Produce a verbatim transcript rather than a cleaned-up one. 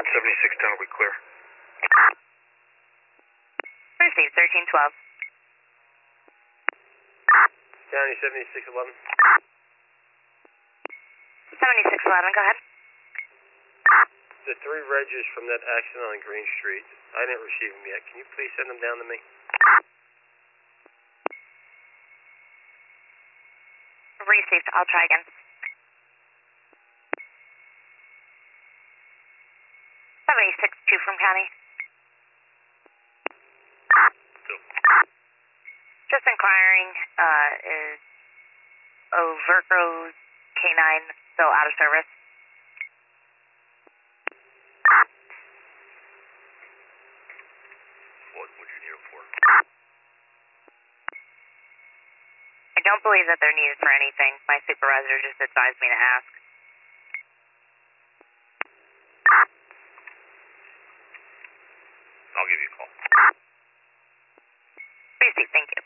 seventy-six ten will be clear. Received, thirteen twelve. County seventy-six eleven. seventy-six eleven, go ahead. The three regs from that accident on Green Street, I didn't receive them yet. Can you please send them down to me? Received, I'll try again. seventy-six two from County. Two. Just inquiring, uh, is Overco K nine still out of service? What would you need it for? I don't believe that they're needed for anything. My supervisor just advised me to ask. I'll give you a call. Received, thank you.